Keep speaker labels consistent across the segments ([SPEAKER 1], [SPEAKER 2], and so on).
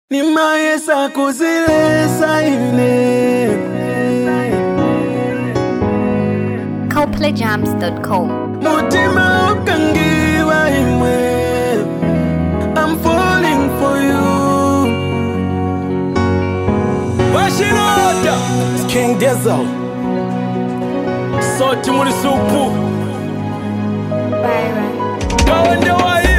[SPEAKER 1] Nimayesa kuzilesa ine
[SPEAKER 2] CoPlayJams.com.
[SPEAKER 1] Mutima ukangiwa imwe I'm falling for you Washirota King Dezo Soti muri supu Kawende waya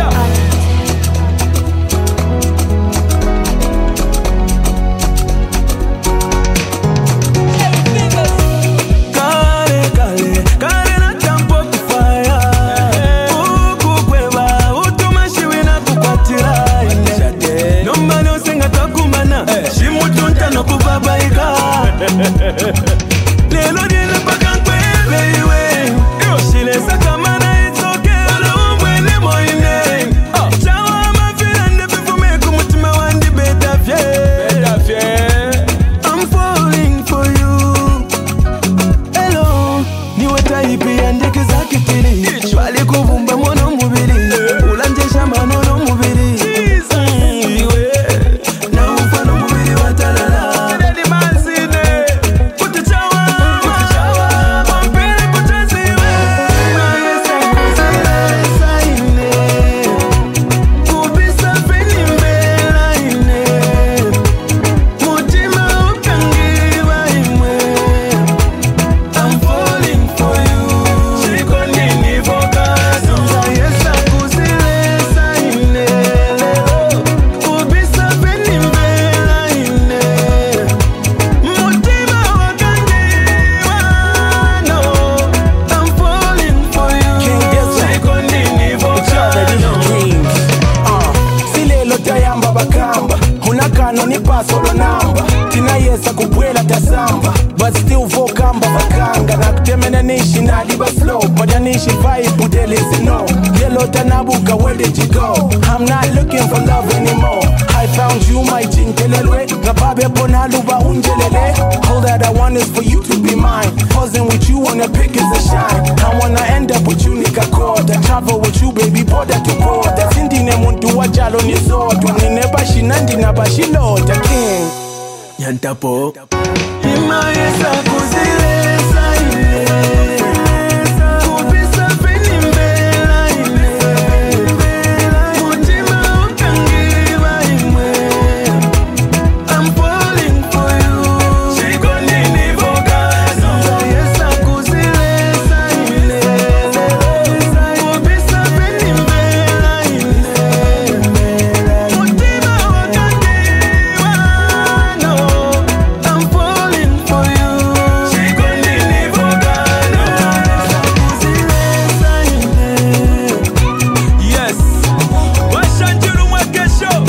[SPEAKER 1] Lelo dile pakankwe beiwe Shile sakamana itsoke Alumwele moine Chawa mafira nebifume kumutima wandi beta fye I'm falling for you Hello Niwe taipi ya ndeke za kitili Bali kuvumba mono mubili Ulanjesha manono mubili Ni pasolo namba tinayesa kubwela tasamba but still vokamba vakanga nakutemene nishi nadiba slow padanishi vibe udelisi no yellow tanabuka where did you go I'm not looking for love anymore I found you my chinkelelwe ngababe ponaluba unjelele all that I want is for you to be mine posing with you on a pic is a shine I wanna end up with you nikakoda travel with you baby border to border sindine muntu wajalo nisodwa ninebashinandi nabashilota king Yantapo Imayesa kuzilesa ine Kubisa feni mbela ine Mutima ukangiwa imwe I'm falling for you Chiko nini vokazo Imayesa kuzilesa ine Kubisa feni mbela ine Mutima ukangiwa no I'm falling for you Chiko nini vokazo Kuzilesa ine Yes Washanjuru mwekesho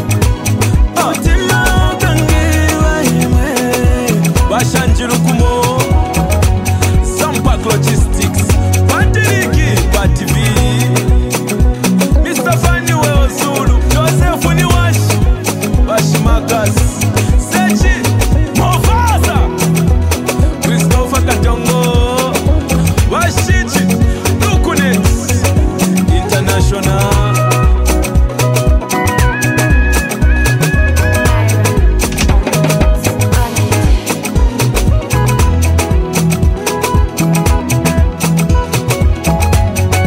[SPEAKER 1] Mutima ukangiwa imwe Washanjuru kumo Sampak Logistics Patiriki Pativi Mr. Fanny Weozulu Joseph Niwashi Washimakas Sechi Mofaza Christopher Katongo Washichi Dukunet International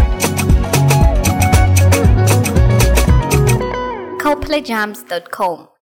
[SPEAKER 2] CoPlayJams.com.